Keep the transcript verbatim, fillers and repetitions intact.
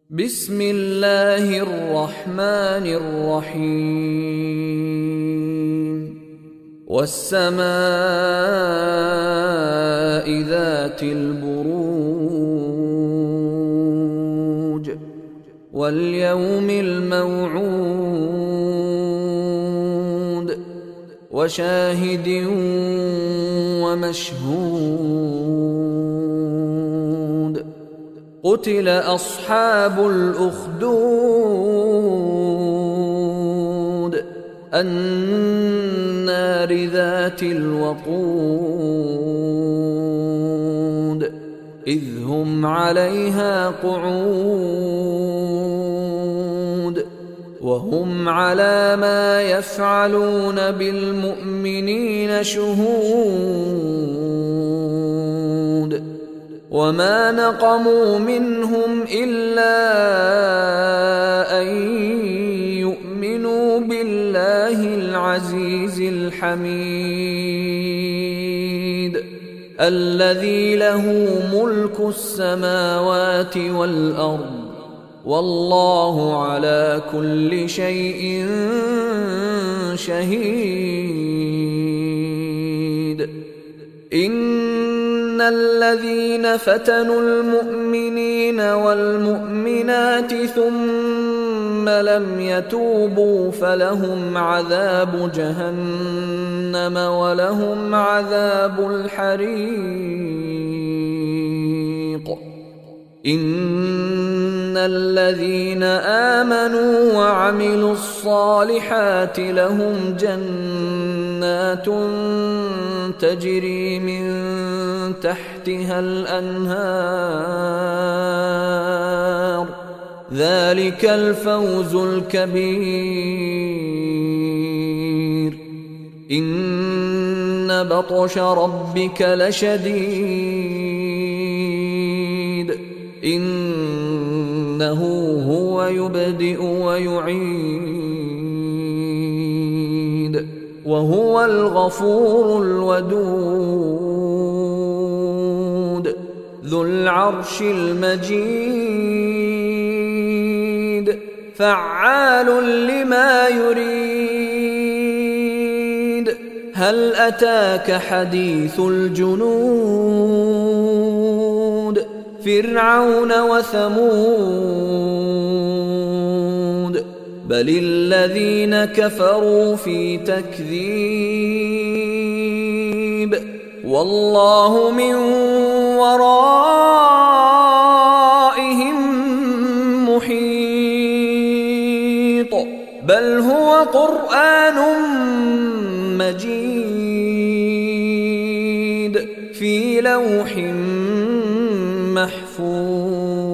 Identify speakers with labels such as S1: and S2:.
S1: بسم الله الرحمن الرحيم والسماء ذات البروج واليوم الموعود وشاهد ومشهود قتل أصحاب الأخدود النار ذات الوقود إذ هم عليها قعود وهم على ما يفعلون بالمؤمنين شهود وما نقموا منهم إلا أن يؤمنوا بالله العزيز الحميد الذي له ملك السماوات والأرض والله على كل شيء شهيد. إن الذين فتنوا المؤمنين والمؤمنات ثم لم يتوبوا فلهم عذاب جهنم ولهم عذاب الحريق. إن الذين آمنوا وعملوا الصالحات لهم جنات تجري من تحتها الأنهار ذلك الفوز الكبير. إن بطش ربك لشديد إنه هو يبدئ ويعيد وهو الغفور الودود ذو العرش المجيد فعال لما يريد. هل أتاك حديث الجنود فرعون وثمود بل الذين كفروا في تكذيب والله من ورائهم محيط بل هو قرآن مجيد في لوح محفوظ.